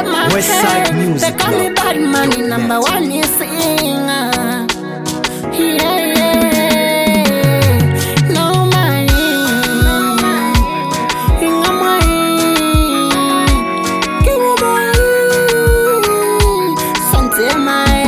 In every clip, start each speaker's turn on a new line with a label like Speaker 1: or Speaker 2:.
Speaker 1: got my head. They call me bad money, number one you singer. Yeah, yeah. No money, no money. Give me money, something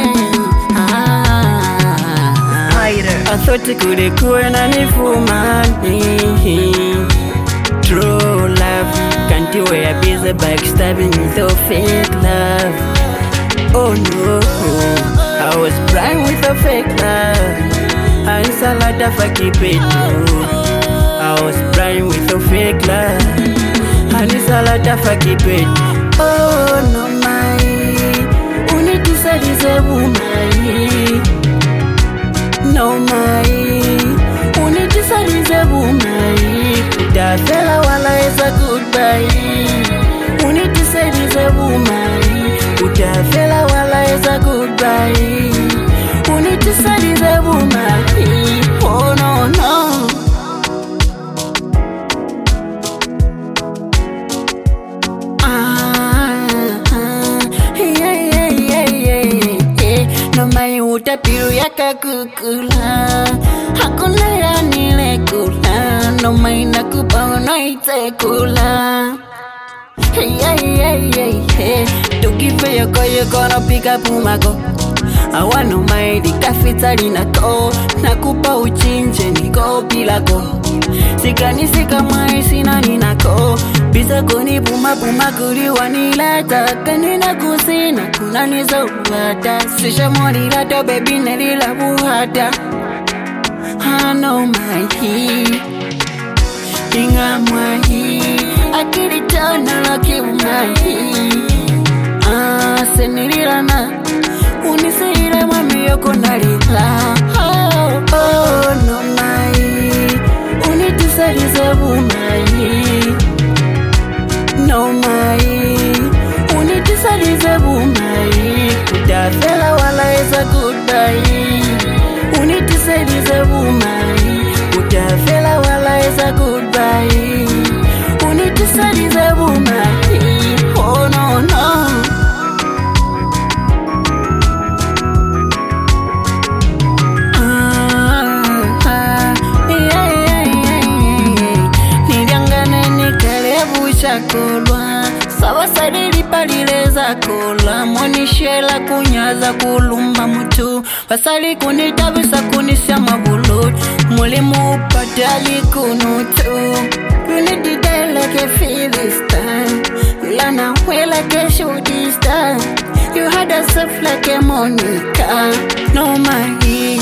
Speaker 1: I thought you could go and any money. True love, can't you wear a busy backstabbing with your fake love? Oh no, I was blind with a fake love. I saw a lot of a keep it true. I was blind with a fake love. I saw a lot of a keep it. Oh no, my, who need to say this a woman? No, my, who need to say this a woman? That fella wala is a goodbye. Who need to say this a woman? That fella wala is a goodbye. Who need to say this a woman? Oh no, no. No mai utapiru yaka kukula. Hakuna ya nile kula. No mai nakupa unaite kula. Hey. Tukife yoko gonna pick up umago. Awa no mai di kafitari nako. Nakupa uchinje niko pilako. Sika mai sina ninako. Bisa kuni puma kuri wanilata. Kanina kusina kuna niza uwata. Sisha monilata baby nelila buhata. I know my he. Inga mwahi. Akili tana laki umahi. Senililana. Uniseire mami yoko nalila. Oh no my. Unitusagize bumahi. No my. Unitusagize bumahi. Utafela wala is a goodbye. Unitusagize bumahi. Utafela wala is a goodbye. Unitusagize bumahi. Oh no no. Kulwa sawa sadili palileza kula monishela kunyaza kulumba mutu basali kunitabisa kunisha mabulu mulimu patali kunutu you need the day like a feeling star lana way like a shooting star you had a self like a Monica no my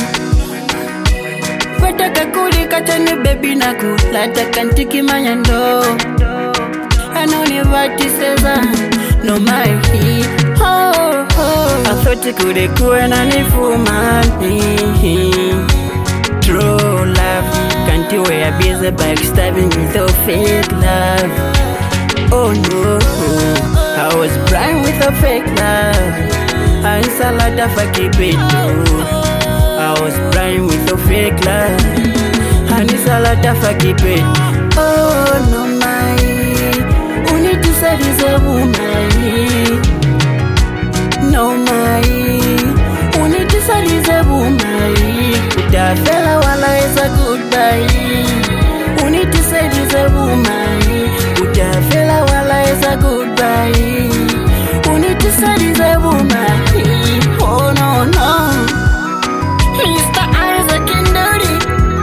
Speaker 1: wataka kulika chani baby na kula takantiki manyando I know never to say that. No my he. Oh. I thought you could go and any money. True love, can't you wear a busy backstabbing with your fake love? Oh no, I was blind with a fake love. I saw a lot of a keep it true. I was blind with a fake love. I saw a lot of a keep it. Oh no my. Say this a woman. No my. Who need to say this a woman? That fella wala is a goodbye. Who need to say this a woman? That fella wala is a goodbye. Who need to say this a woman? Oh no no. Mr. Isaac Kindori.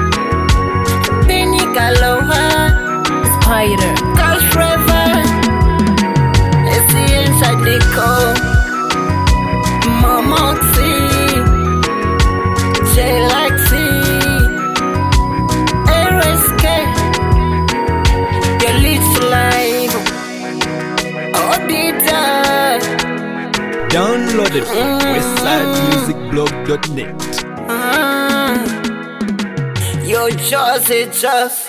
Speaker 1: Benny Kaloha. Spider. Gosh forever. Sadiko, Momoxi, J-Laxi, RSK, your leads live, Obita.
Speaker 2: Download it from westsidemusicblog.net.
Speaker 1: Yo, just